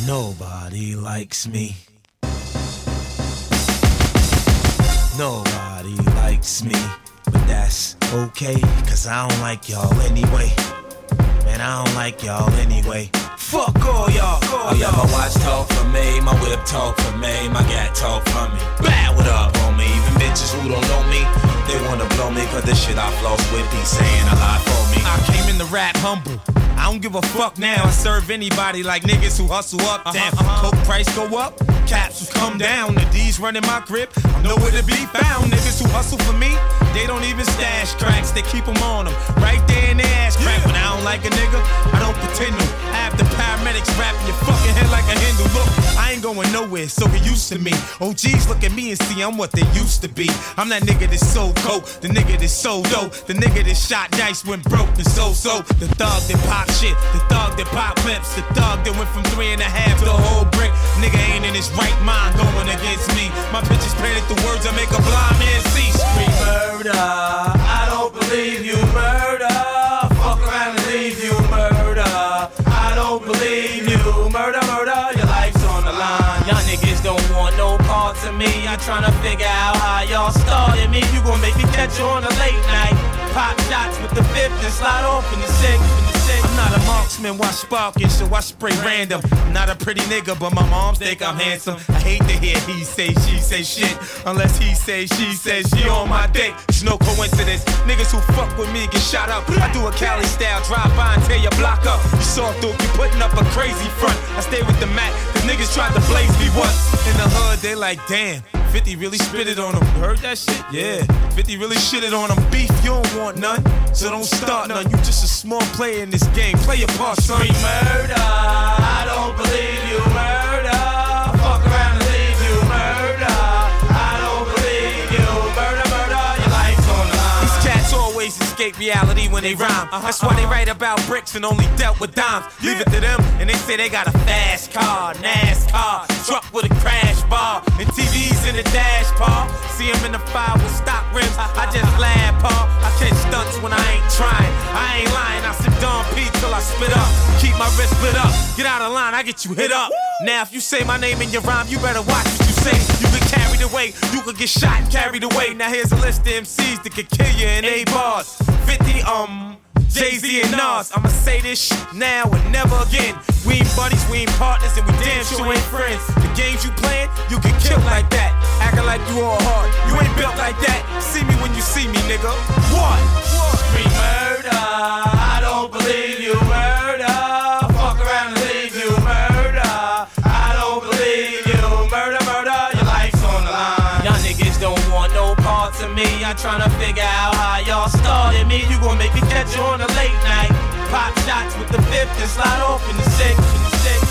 Nobody likes me. Nobody likes me. But that's okay, cause I don't like y'all anyway. Man, I don't like y'all anyway. Fuck all y'all. Oh yeah, my watch talk for me, my whip talk for me, my gat talk for me. Bad, what up, homie? Even bitches who don't know me, they wanna blow me, cause the shit I floss with be saying a lot for me. I came in the rap humble, I don't give a fuck now. I serve anybody like niggas who hustle up. Damn, coke price go up, caps will come down. The D's running my grip, I'm nowhere to be found. Niggas who hustle for me, they don't even stash cracks, they keep them on them, right there in their ass crack. But I don't like a nigga, I don't pretend to. I have the paramedics wrapping your fucking head like a handle. Look, I ain't going nowhere, so get used to me. OGs look at me and see I'm what they used to be. I'm that nigga that's so cold, the nigga that's so dope, the nigga that shot dice when broke and so. The thug that pop shit, the thug that pop clips, the thug that went from 3.5 to the whole brick. Nigga ain't in his right mind going against me. My bitches painted the words that make a blind man see. Scream murder, I don't believe you, murder. Fuck around and leave you, murder. I don't believe you, murder, murder. Your life's on the line. Y'all niggas don't want no parts of me. I'm tryna figure out how y'all started me. You gon' make me catch you on a late night. Pop shots with the fifth and slide off in the six. I'm not a marksman, watch sparking, so I spray random. I'm not a pretty nigga, but my moms think I'm handsome. I hate to hear he say, she say shit, unless he say, she says she on my dick. It's no coincidence, niggas who fuck with me get shot up. I do a Cali style, drive by and tear your block up. You saw through, you putting up a crazy front. I stay with the Mac, cause niggas tried to blaze me once. In the hood, they like, damn, 50 really spit it on him. You heard that shit? Yeah, 50 really shitted on him. Beef, you don't want none, so don't start none. You just a small player in this game. Play your part, son. Scream murder, I don't believe you, murder. Fuck around and leave you, murder. I don't believe you, murder, murder. Your life's on the line. These cats always escape reality when they rhyme. That's why they write about bricks and only dealt with dimes. Leave it to them, and they say they got a fast car, NASCAR, truck with a crash bar, and TVs in the dash, Paul. See him in the fire with stock rims. I just laugh, Paul. I catch stunts when I ain't trying. I ain't lying. I sip Don P till I spit up. Keep my wrist split up. Get out of line, I get you hit up. Now if you say my name in your rhyme, you better watch what you say. You get carried away, you could get shot and carried away. Now here's a list of MCs that could kill you in 8 bars. 50 Jay-Z and Nas. I'ma say this shit now and never again. We ain't buddies, we ain't partners, and we damn sure ain't friends. The games you playing, you get killed like that. Acting like you all hard, you ain't built like that. See me when you see me, nigga. What? Scream murder, I don't believe you, murder. Fuck around and leave you, murder. I don't believe you, murder, murder. Your life's on the line. Y'all niggas don't want no parts of me. I'm tryna figure out how y'all started me. You gon' make me catch you on a late night. Pop shots with the fifth and slide off in the six.